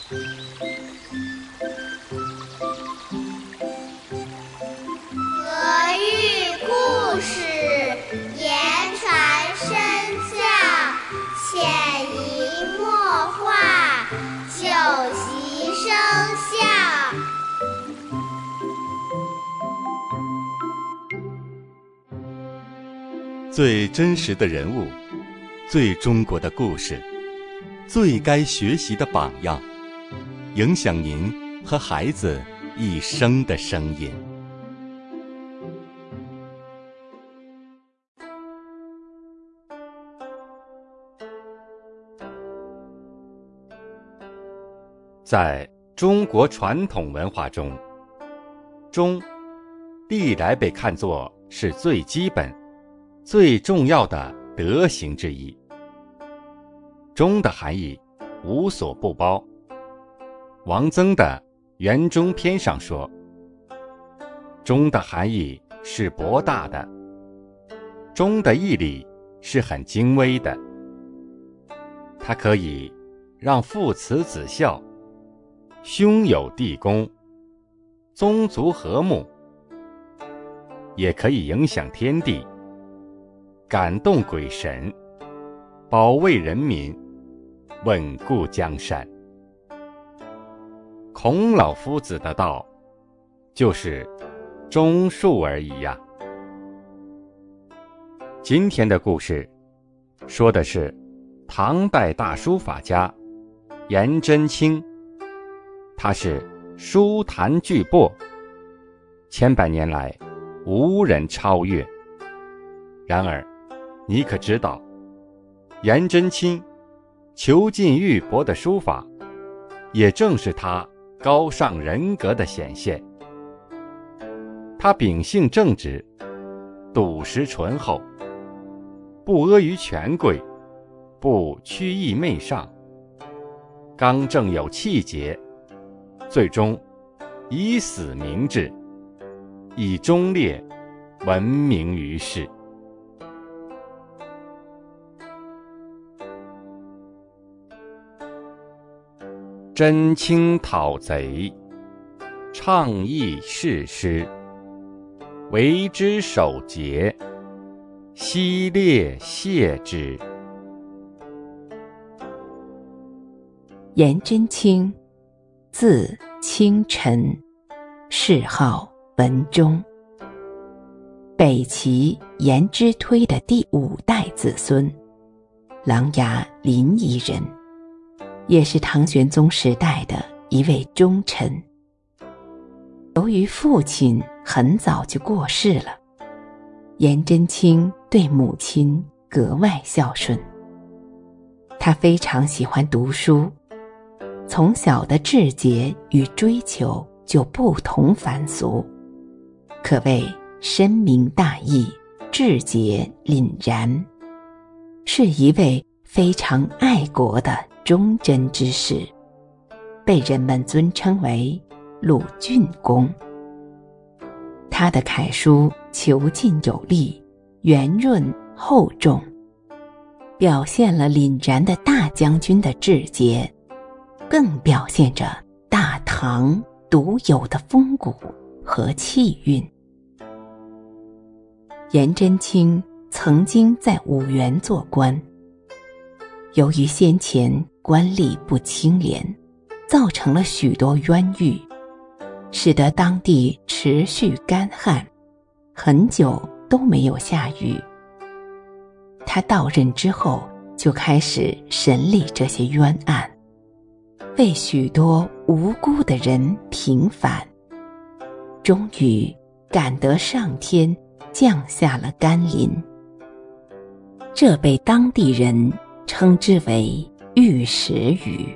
俄语故事言传身教，潜移默化，久习生效。 最真实的人物，最中国的故事，最该学习的榜样，影响您和孩子一生的声音。在中国传统文化中，忠历来被看作是最基本、最重要的德行之一。忠的含义无所不包。王曾的《圆忠篇》上说，忠的含义是博大的，忠的义理是很精微的。它可以让父慈子孝，兄友弟恭，宗族和睦，也可以影响天地，感动鬼神，保卫人民，稳固江山。孔老夫子的道就是忠恕而已呀。今天的故事说的是唐代大书法家颜真卿，他是书坛巨擘，千百年来无人超越。然而你可知道，颜真卿遒劲玉帛的书法，也正是他高尚人格的显现。他秉性正直，笃实醇厚，不阿于权贵，不曲意媚上，刚正有气节，最终以死明志，以忠烈闻名于世。真卿讨贼，倡议誓师，为之守节，昔烈谢之。 颜真卿，字清晨，谥号文忠，北齐颜之推的第5代子孙，琅琊临沂人，也是唐玄宗时代的一位忠臣。由于父亲很早就过世了，颜真卿对母亲格外孝顺。他非常喜欢读书，从小的志节与追求就不同凡俗，可谓深明大义，志节凛然，是一位非常爱国的忠贞之士，被人们尊称为鲁郡公。他的楷书遒劲有力，圆润厚重，表现了凛然的大将军的志节，更表现着大唐独有的风骨和气韵。颜真卿曾经在五原做官，由于先前官吏不清廉，造成了许多冤狱，使得当地持续干旱，很久都没有下雨。他到任之后，就开始审理这些冤案，为许多无辜的人平反，终于感得上天降下了甘霖，这被当地人称之为玉石雨。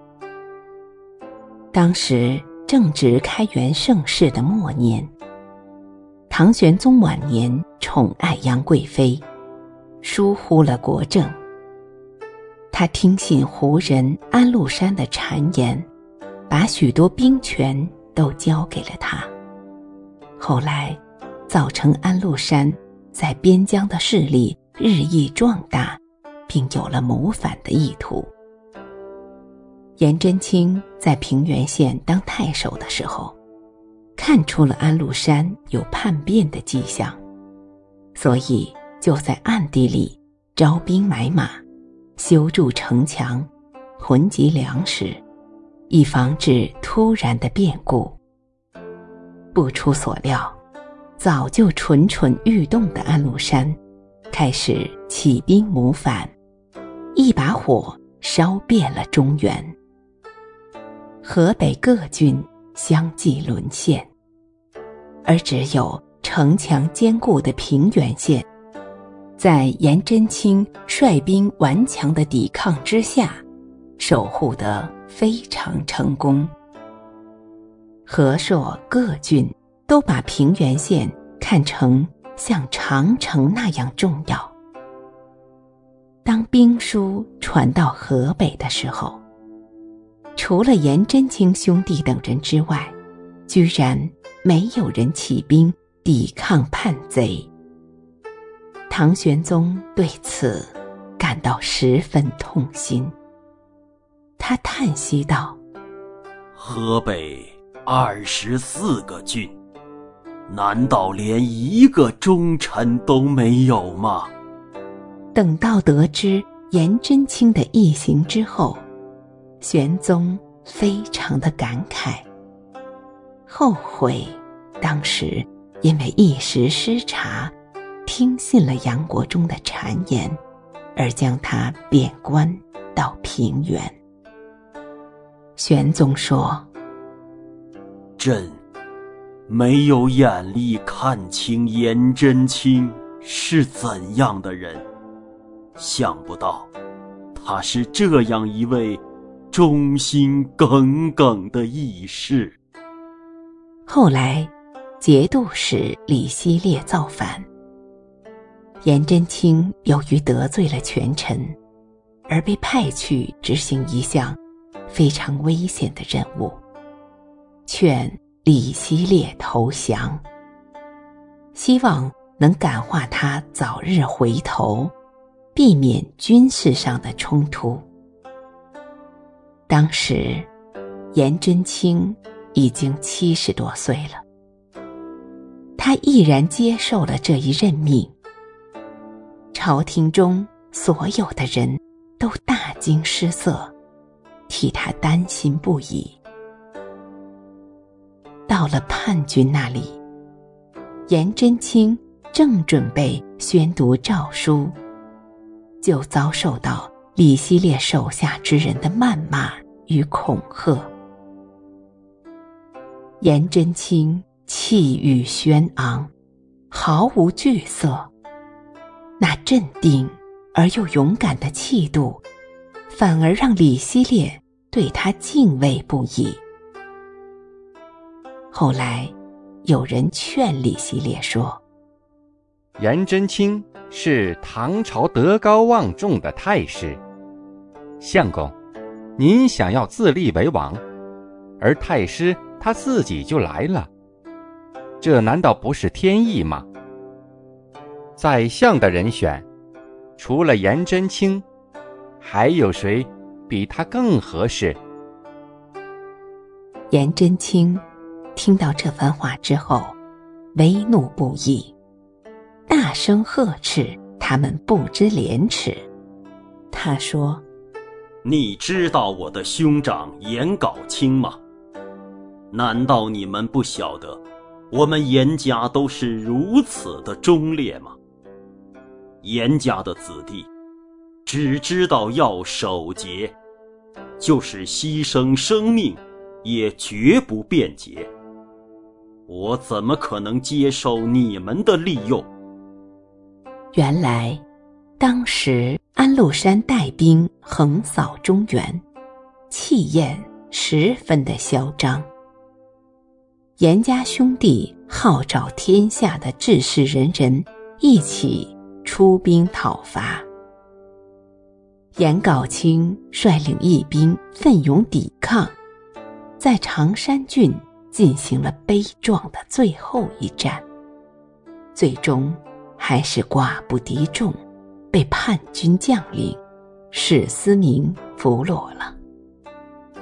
当时正值开元盛世的末年，唐玄宗晚年宠爱杨贵妃，疏忽了国政。他听信胡人安禄山的谗言，把许多兵权都交给了他。后来造成安禄山在边疆的势力日益壮大，并有了谋反的意图。 颜真卿在平原县当太守的时候，看出了安禄山有叛变的迹象，所以就在暗地里招兵买马，修筑城墙，囤积粮食，以防止突然的变故。不出所料，早就蠢蠢欲动的安禄山开始起兵谋反，一把火烧遍了中原。河北各郡相继沦陷，而只有城墙坚固的平原县，在颜真卿率兵顽强的抵抗之下，守护得非常成功。河朔各郡都把平原县看成像长城那样重要。当兵书传到河北的时候，除了颜真卿兄弟等人之外，居然没有人起兵抵抗叛贼。唐玄宗对此感到十分痛心，他叹息道： 河北24个郡，难道连一个忠臣都没有吗？ 等到得知颜真卿的一行之后，玄宗非常的感慨，后悔当时因为一时失察，听信了杨国忠的谗言，而将他贬官到平原。玄宗说： 朕没有眼力看清颜真卿是怎样的人，想不到他是这样一位忠心耿耿的义士。 后来节度使李希烈造反，颜真卿由于得罪了权臣，而被派去执行一项非常危险的任务，劝李希烈投降，希望能感化他早日回头，避免军事上的冲突。当时颜真卿已经70多岁了，他毅然接受了这一任命。朝廷中所有的人都大惊失色，替他担心不已。到了叛军那里，颜真卿正准备宣读诏书，就遭受到李希烈手下之人的谩骂与恐吓。颜真卿气宇轩昂，毫无惧色，那镇定而又勇敢的气度，反而让李希烈对他敬畏不已。后来有人劝李希烈说： 颜真卿是唐朝德高望重的太师，相公，您想要自立为王，而太师他自己就来了，这难道不是天意吗？宰相的人选，除了颜真卿，还有谁比他更合适？ 颜真卿听到这番话之后，为怒不已，大声呵斥他们不知廉耻。他说： 你知道我的兄长颜杲卿吗？难道你们不晓得我们颜家都是如此的忠烈吗？颜家的子弟只知道要守节，就是牺牲生命也绝不便捷。我怎么可能接受你们的利诱？ 原来当时安禄山带兵横扫中原，气焰十分的嚣张。颜家兄弟号召天下的志士仁人一起出兵讨伐。颜杲卿率领义兵奋勇抵抗，在常山郡进行了悲壮的最后一战，最终还是寡不敌众，被叛军将领史思明俘虏了。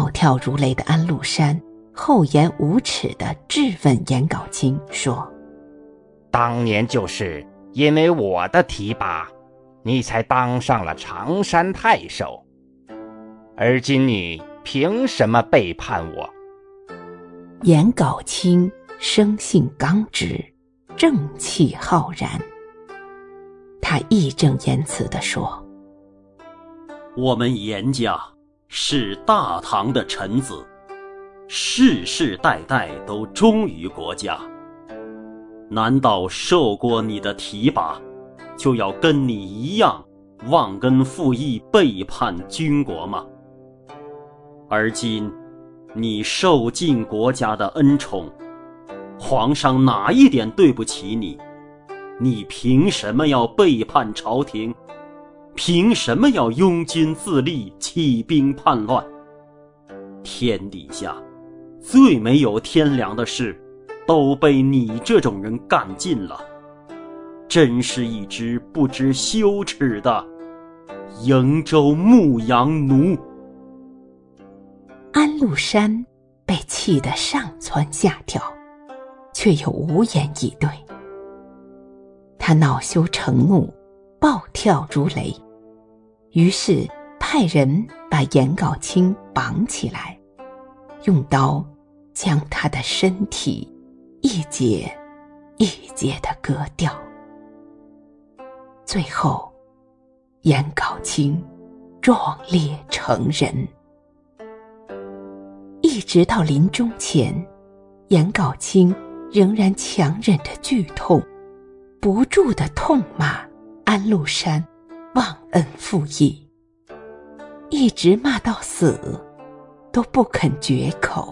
暴跳如雷的安禄山厚颜无耻地质问颜杲卿说： 当年就是因为我的提拔，你才当上了常山太守，而今你凭什么背叛我？ 颜杲卿生性刚直，正气浩然，他义正言辞地说： 我们颜家是大唐的臣子，世世代代都忠于国家，难道受过你的提拔，就要跟你一样忘根负义，背叛军国吗？而今你受尽国家的恩宠，皇上哪一点对不起你？你凭什么要背叛朝廷？凭什么要拥军自立，起兵叛乱？天底下最没有天良的事，都被你这种人干尽了，真是一只不知羞耻的瀛州牧羊奴。 安禄山被气得上蹿下跳，却又无言以对。他恼羞成怒，暴跳如雷，于是派人把颜杲卿绑起来，用刀将他的身体一节一节地割掉。最后，颜杲卿壮烈成人。一直到临终前，颜杲卿仍然强忍着剧痛，不住地痛骂安禄山忘恩负义，一直骂到死都不肯绝口。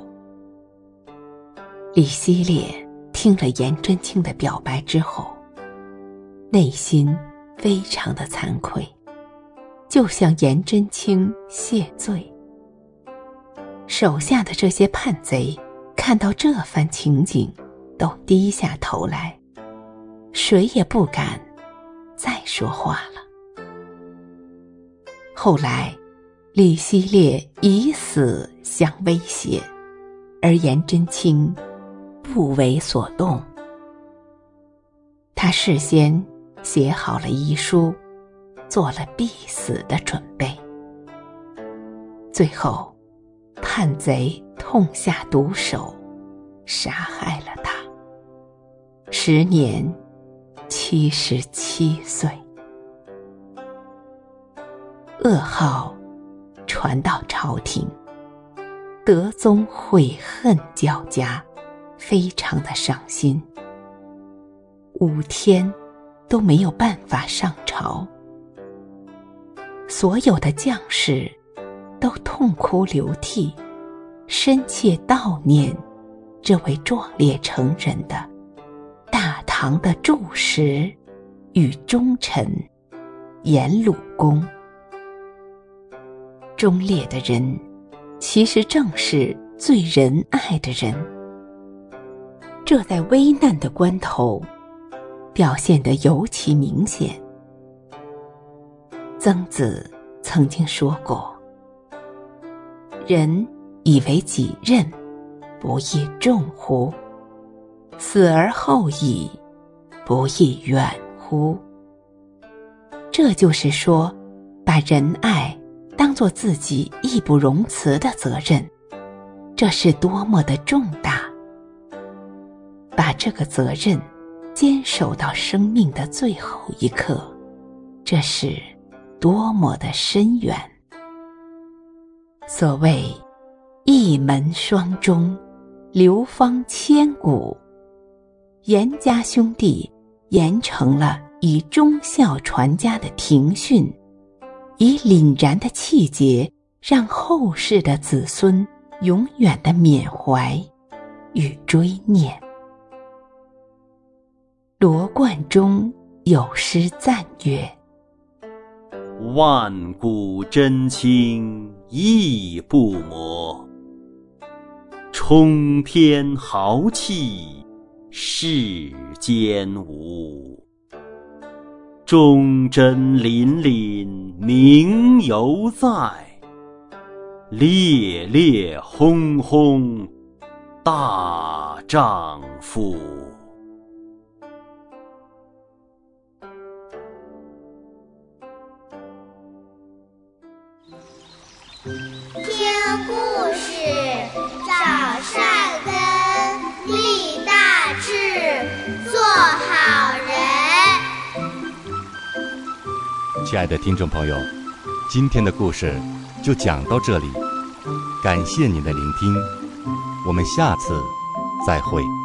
李希烈听了颜真卿的表白之后，内心非常的惭愧，就向颜真卿谢罪。手下的这些叛贼看到这番情景，都低下头来，谁也不敢再说话了。后来李希烈以死相威胁，而颜真卿不为所动。他事先写好了遗书，做了必死的准备。最后叛贼痛下毒手，杀害了他，时年77岁。噩耗传到朝廷，德宗悔恨交加，非常的伤心，5天都没有办法上朝。所有的将士都痛哭流涕，深切悼念这位壮烈成人的大唐的柱石与忠臣颜鲁公。忠烈的人其实正是最仁爱的人，这在危难的关头表现得尤其明显。曾子曾经说过，人以为己任，不亦重乎？死而后已，不亦远乎？这就是说，把仁爱当作自己义不容辞的责任，这是多么的重大。把这个责任坚守到生命的最后一刻，这是多么的深远。所谓一门双忠，流芳千古，颜家兄弟严惩了以忠孝传家的庭训，以凛然的气节让后世的子孙永远的缅怀与追念。罗贯中有诗赞曰： 万古真卿亦不磨，冲天豪气世间无。忠贞凛凛名犹在， 烈烈轰轰，大丈夫。 听故事，长善根，立大志，做好人。 亲爱的听众朋友，今天的故事就讲到这里，感谢您的聆听，我们下次再会。